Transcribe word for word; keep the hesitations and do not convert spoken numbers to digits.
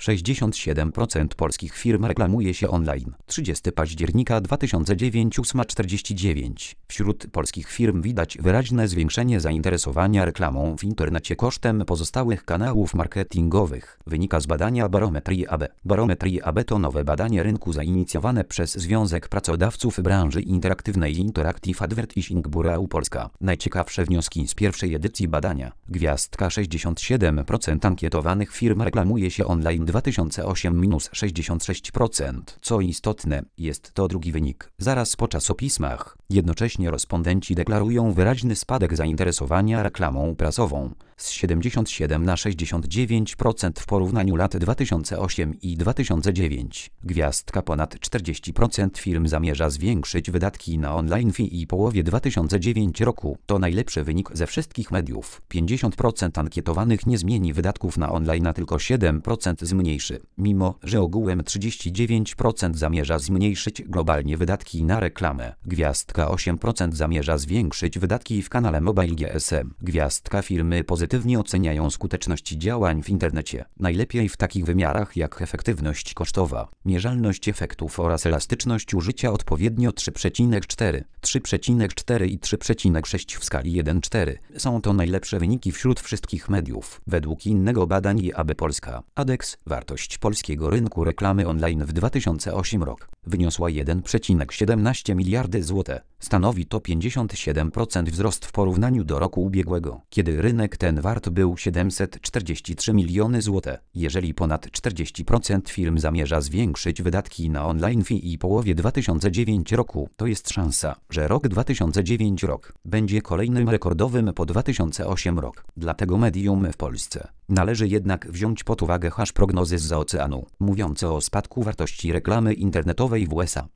sześćdziesiąt siedem procent polskich firm reklamuje się online. trzydziestego października dwa tysiące dziewięć ósma czterdzieści dziewięć. Wśród polskich firm widać wyraźne zwiększenie zainteresowania reklamą w internecie kosztem pozostałych kanałów marketingowych. Wynika z badania Barometrii A B. Barometrii A B to nowe badanie rynku zainicjowane przez Związek Pracodawców Branży Interaktywnej Interactive Advertising Bureau Polska. Najciekawsze wnioski z pierwszej edycji badania. Gwiazdka sześćdziesiąt siedem procent ankietowanych firm reklamuje się online dwa tysiące osiem minus sześćdziesiąt sześć procent. Co istotne, jest to drugi wynik, zaraz po czasopismach. Jednocześnie respondenci deklarują wyraźny spadek zainteresowania reklamą prasową z siedemdziesiąt siedem na sześćdziesiąt dziewięć procent w porównaniu lat dwa tysiące osiem i dwa tysiące dziewięć. Gwiazdka ponad czterdzieści procent firm zamierza zwiększyć wydatki na online w i połowie dwa tysiące dziewiątego roku. To najlepszy wynik ze wszystkich mediów. pięćdziesiąt procent ankietowanych nie zmieni wydatków na online, a tylko siedem procent zmniejszy, mimo że ogółem trzydzieści dziewięć procent zamierza zmniejszyć globalnie wydatki na reklamę. Gwiazdka osiem procent zamierza zwiększyć wydatki w kanale Mobile G S M. Gwiazdka firmy pozytywnie oceniają skuteczność działań w internecie, najlepiej w takich wymiarach jak efektywność kosztowa, mierzalność efektów oraz elastyczność użycia, odpowiednio trzy przecinek cztery, trzy przecinek cztery i trzy przecinek sześć w skali jeden cztery. Są to najlepsze wyniki wśród wszystkich mediów. Według innego badania A B Polska, Adex, wartość polskiego rynku reklamy online w dwa tysiące ósmym roku wyniosła jeden przecinek siedemnaście miliardy złotych. Stanowi to pięćdziesiąt siedem procent wzrost w porównaniu do roku ubiegłego, kiedy rynek ten wart był siedemset czterdzieści trzy miliony złotych. Jeżeli ponad czterdzieści procent firm zamierza zwiększyć wydatki na online w i połowie dwa tysiące dziewiątego roku, to jest szansa, że rok dwa tysiące dziewiąty rok będzie kolejnym rekordowym po dwa tysiące ósmym rok. Dla tego medium w Polsce należy jednak wziąć pod uwagę hasz prognozy zza oceanu, mówiące o spadku wartości reklamy internetowej w U S A.